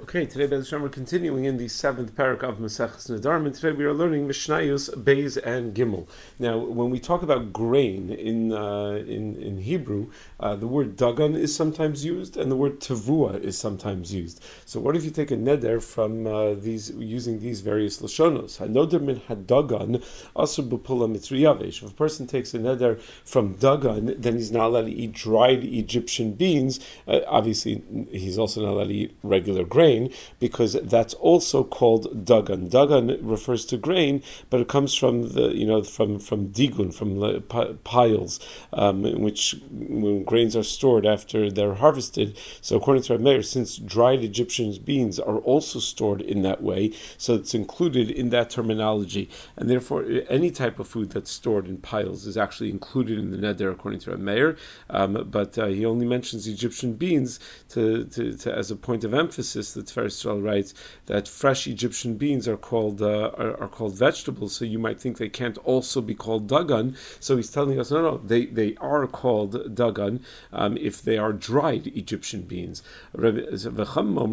Okay, today, Be'ez Hashem, we're continuing in the seventh parak of Maseches Nedarim, and today we are learning Mishnayos, Beis, and Gimel. Now, when we talk about grain in Hebrew, the word dagan is sometimes used, and the word tavua is sometimes used. So, what if you take a neder from using these various lashonos? Hanoder min hadagan asur b'pula mitzriyavesh. If a person takes a neder from dagan, then he's not allowed to eat dried Egyptian beans. Obviously, he's also not allowed to eat regular grain, because that's also called dagan. Dagan refers to grain, but it comes from from digun, from piles, in which when grains are stored after they're harvested. So according to Rav Meir, since dried Egyptian beans are also stored in that way, so it's included in that terminology, and therefore any type of food that's stored in piles is actually included in the neder according to Rav Meir. But he only mentions Egyptian beans to as a point of emphasis. The Tiferes Yisrael writes that fresh Egyptian beans are called vegetables, so you might think they can't also be called dagan. So he's telling us, no, they are called dagan if they are dried Egyptian beans. The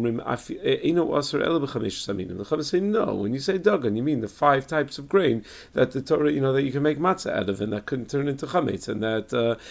Chacham say no. When you say dagan, you mean the 5 types of grain that the Torah, that you can make matzah out of, and that couldn't turn into chametz, and that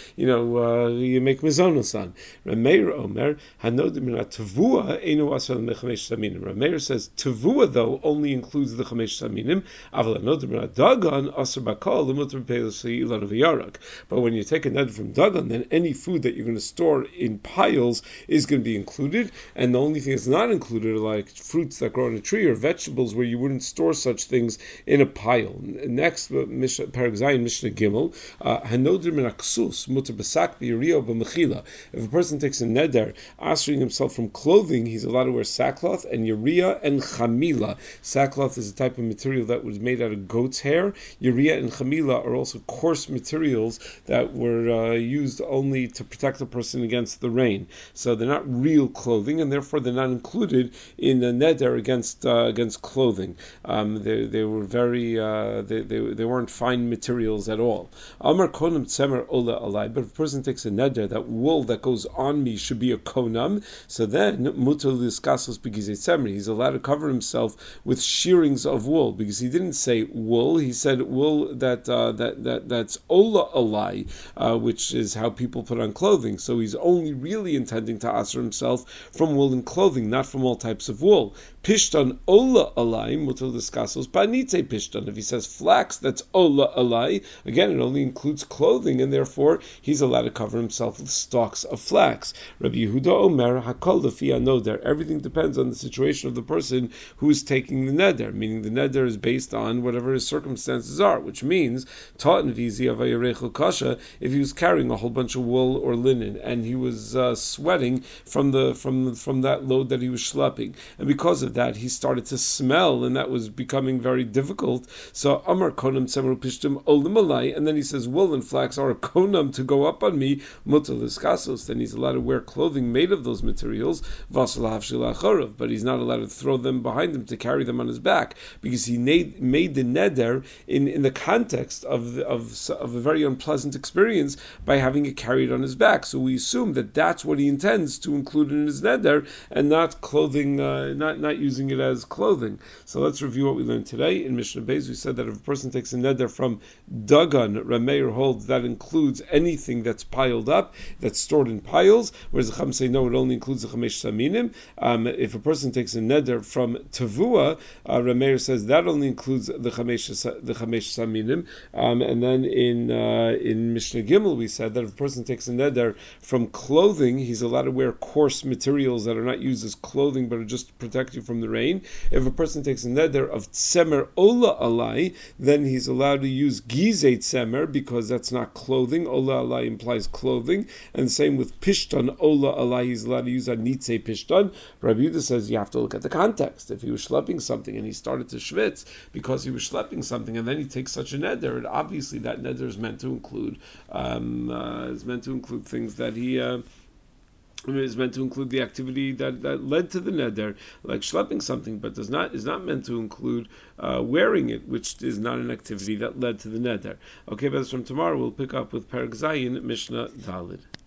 you make mizonos on. Rameir Omer hanodim min tavua einu asar l'mechamesh saminim. Rameir says tavua though only includes the chamesh saminim. Aval hanodim min dagan asar bakal l'mutar b'peilos ilan of yarak. But when you take a neder from dagan, then any food that you're going to store in piles is going to be included, and the only thing that's not included are like fruits that grow on a tree or vegetables where you wouldn't store such things in a pile. Next, Perek Zayin Mishnah Gimel, hanodir min aksus mutar b'sak b'yiriya b'mechila. If a person takes a neder answering himself from clothing, he's allowed to wear sackcloth and yiriya and chamila. Sackcloth is a type of material that was made out of goat's hair. Yiriya and chamila are also coarse materials that were used only to protect a person against the rain. So they're not real clothing, and therefore they're not included in the neder against clothing. They were very they weren't fine materials at all. Amar konam tzemer ola alai. But if a person takes a neder that wool that goes on me should be a konam, so then mutar liskasos b'gizei tzemer. He's allowed to cover himself with shearings of wool, because he didn't say wool. He said wool that's ola alai, which is how people put on clothing. So he's only really intending to answer himself from woolen clothing, not from all types of wool. Pishtan ola alai mutar liskasos banite pishtan. If he says flax, that's ola alai. Again, it only includes clothing, and therefore he's allowed to cover himself with stalks of flax. Rabbi Yehuda Omer hakol lefi anoder. Everything depends on the situation of the person who is taking the neder, meaning the neder is based on whatever his circumstances are, which means ta'an vizi avayirechel kasha. If he was carrying a whole bunch of wool or linen and he was sweating from that load that he was schlepping, and because of that he started to smell, and that was becoming very difficult. So Amar konam tzemer pishtim olim alai, and then he says wool and flax are a konam to go up on me, mutar liskasos. Then he's allowed to wear clothing made of those materials, but he's not allowed to throw them behind him to carry them on his back, because he made the neder in the context of a very unpleasant experience by having it carried on his back. So we assume that that's what he intends to include in his neder, and not clothing, not using it as clothing. So let's review what we learned today. In Mishnah Beis, we said that if a person takes a neder from dagan, Rav Meir holds that includes anything that's piled up, that's stored in piles, whereas the Chacham say no, it only includes the chamesh saminim. If a person takes a neder from tavua, Rav Meir says that only includes the chamesh saminim. And then in Mishnah Gimel we said that if a person takes a neder from clothing, he's allowed to wear coarse materials that are not used as clothing but are just to protect you from the rain. If a person takes a neder of tzemer ola alai, then he's allowed to use gizei tzemer, because that's not clothing. Ola alai implies clothing. And the same with pishtan ola alai, he's allowed to use anitze pishtan. Rabbi Yehuda says you have to look at the context. If he was schlepping something and he started to schwitz because he was schlepping something, and then he takes such a neder, and obviously that neder is meant to include things that he is meant to include the activity that led to the neder, like schlepping something, but is not meant to include wearing it, which is not an activity that led to the neder. Okay, but from tomorrow we'll pick up with Perek Zayin Mishnah Daled.